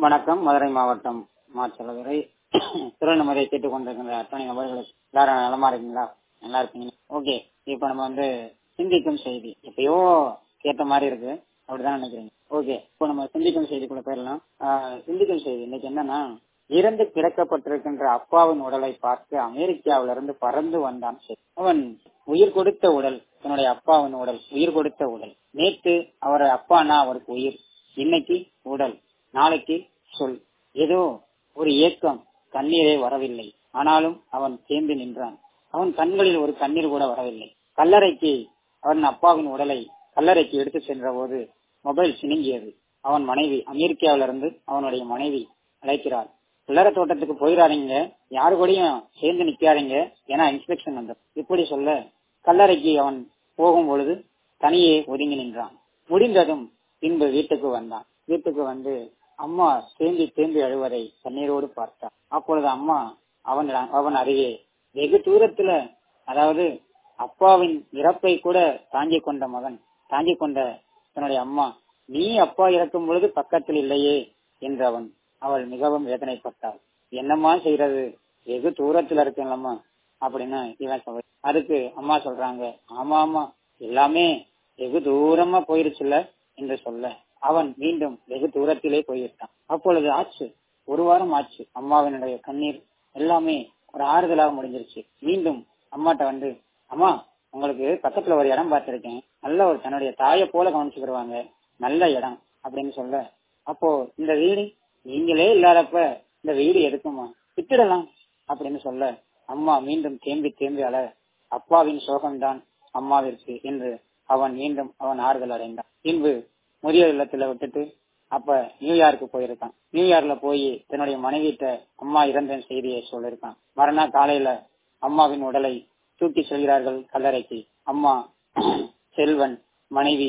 வணக்கம். மதுரை மாவட்டம் மாச்சலதுறை திருவண்ணாமலை கேட்டுக் கொண்டிருக்கின்ற அத்தனை நபர்களுக்கு எல்லாரும் நலமா இருக்கீங்களா? நல்லா இருப்பீங்க. ஓகே, இப்ப நம்ம சிந்திக்கும் செய்தி எப்பயோ கேட்ட மாதிரி இருக்கு, அப்படிதான் நினைக்கிறீங்க. ஓகே, இப்போ நம்ம சிந்திக்கும் செய்திக்குள்ள போயிடலாம். சிந்திக்கும் செய்தி இன்னைக்கு என்னன்னா, இறந்து கிடக்கப்பட்டிருக்கின்ற அப்பாவின் உடலை பார்த்து அமெரிக்காவிலிருந்து பறந்து வந்தான். அவன் உயிர் கொடுத்த உடல், தன்னுடைய அப்பாவின் உடல், உயிர் கொடுத்த உடல். நேற்று அவர் அப்பானா அவருக்கு உயிர், இன்னைக்கு உடல், நாளைக்கு சொல். ஏதோ ஒரு ஏக்கம், கண்ணீரே வரவில்லை. ஆனாலும் அவன் சேர்ந்து நின்றான். அவன் கண்களில் ஒரு கண்ணீர் கூட வரவில்லை. கல்லறைக்கு அவன் அப்பாவின் உடலை கல்லறைக்கு எடுத்து சென்ற போது மொபைல் சினுங்கியது. அவன் மனைவி அமெரிக்காவிலிருந்து அவனுடைய மனைவி அழைக்கிறார். கல்லறை தோட்டத்துக்கு போயிடாதீங்க, யாரு கூடயும் சேர்ந்து நிக்காதீங்க, ஏன்னா இன்ஸ்பெக்ஷன் வந்தது. இப்படி சொல்ல கல்லறைக்கு அவன் போகும் பொழுது தனியே ஒதுங்கி நின்றான். முடிந்ததும் பின்பு வீட்டுக்கு வந்தான். வீட்டுக்கு வந்து அம்மா தேம்பி தேம்பி அழுவதை கண்ணீரோடு பார்த்தான். அப்பொழுது அம்மா அவன் அருகே வெகு தூரத்துல, அதாவது அப்பாவின் இறப்பை கூட தாங்கிக் கொண்ட மகன், தாங்கிக் கொண்ட தன்னுடைய அம்மா, நீ அப்பா இறக்கும் பொழுது பக்கத்தில் இல்லையே என்று அவள் மிகவும் வேதனைப்பட்டாள். என்னம்மா செய்யறது, வெகு தூரத்துல இருக்கேன்லம்மா அப்படின்னு இவன் சொல்ற. அதுக்கு அம்மா சொல்றாங்க, ஆமா ஆமா எல்லாமே வெகு தூரமா போயிருச்சுல என்று சொல்ல அவன் மீண்டும் வெகு தூரத்திலே போய்விட்டான். அப்பொழுது ஆச்சு, ஒரு வாரம் ஆச்சு. அம்மாவினுடைய கண்ணீர் எல்லாமே ஒரு ஆறுதலாக முடிஞ்சிருச்சு. மீண்டும் அம்மாட்ட அம்மா உங்களுக்கு பக்கத்துல ஒரு இடம் பார்த்திருக்கேன், நல்ல ஒரு தன்னுடைய தாயை போல கவனிச்சுக்கிடுவாங்க, நல்ல இடம் அப்படின்னு சொல்ல, அப்போ இந்த வீடு நீங்களே இல்லாதப்ப இந்த வீடு எதுக்குமா, விட்டுடலாம் அப்படின்னு சொல்ல அம்மா மீண்டும் தேம்பி தேம்பி அழ, அப்பாவின் சோகம்தான் அம்மாவிற்கு என்று அவன் ஆறுதல் அடைந்தான். பின்பு முதியோர் இல்லத்துல விட்டுட்டு அப்ப நியூயார்க்கு போயிருக்கான். நியூயார்க்ல போய் தன்னுடைய மனைவிட்ட அம்மா இறந்த செய்தியை சொல்லிருக்கான். மறுநாள் காலையில அம்மாவின் உடலை தூக்கி செல்கிறார்கள் கல்லறைக்கு. அம்மா, செல்வன், மனைவி,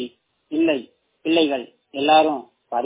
பிள்ளைகள் எல்லாரும்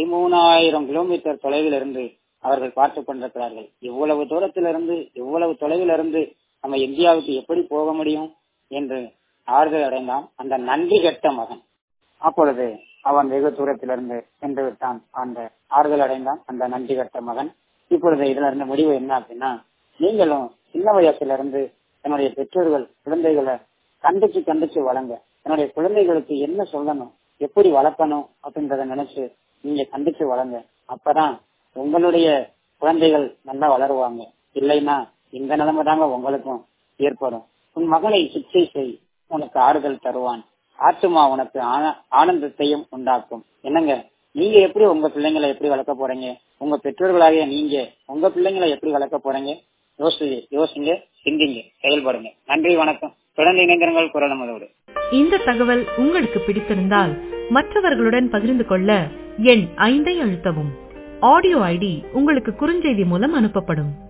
13,000 கிலோமீட்டர் தொலைவில் இருந்து அவர்கள் பார்த்து கொண்டிருக்கிறார்கள். இவ்வளவு தூரத்திலிருந்து, இவ்வளவு தொலைவில் இருந்து நம்ம இந்தியாவுக்கு எப்படி போக முடியும் என்று ஆறுதல் அடைந்தான் அந்த நன்றி கெட்ட மகன். அப்பொழுது அவன் வெகு தூரத்திலிருந்து சென்று விட்டான். அந்த ஆறுதல் அடைந்தான் அந்த நன்றி கட்ட மகன். இப்பொழுது இதுல இருந்து முடிவு என்ன அப்படின்னா, நீங்களும் சின்ன வயசுல இருந்து தன்னுடைய பெற்றோர்கள் குழந்தைகளை கண்டிச்சு வளங்க. தன்னுடைய குழந்தைகளுக்கு என்ன சொல்லணும், எப்படி வளர்க்கணும் அப்படின்றத நினைச்சு நீங்க கண்டிச்சு வளங்க. அப்பதான் உங்களுடைய குழந்தைகள் நல்லா வளருவாங்க. இல்லைன்னா இந்த நிலைமை தாங்க உங்களுக்கும் ஏற்படும். உன் மகனை சிகிச்சை செய், உனக்கு ஆறுதல் தருவான். ஆத்துமா உனக்கு ஆனந்தத்தையும் உண்டாக்கும். என்னங்க, நீங்க எப்படி உங்க பிள்ளைங்களை எப்படி வளர்க்க போறீங்க, உங்க பெற்றோர்களாகிய நீங்க உங்க பிள்ளைங்களை எப்படி வளர்க்க போறீங்க, யோசிங்க, சிந்திங்க, செயல்படுங்க. நன்றி, வணக்கம். தொடர்ந்து இணைந்திருங்கள் குரல் நமதோடு. இந்த தகவல் உங்களுக்கு பிடித்திருந்தால் மற்றவர்களுடன் பகிர்ந்து கொள்ள எண் 5 அழுத்தவும். ஆடியோ ஐடி உங்களுக்கு குறுஞ்செய்தி மூலம் அனுப்பப்படும்.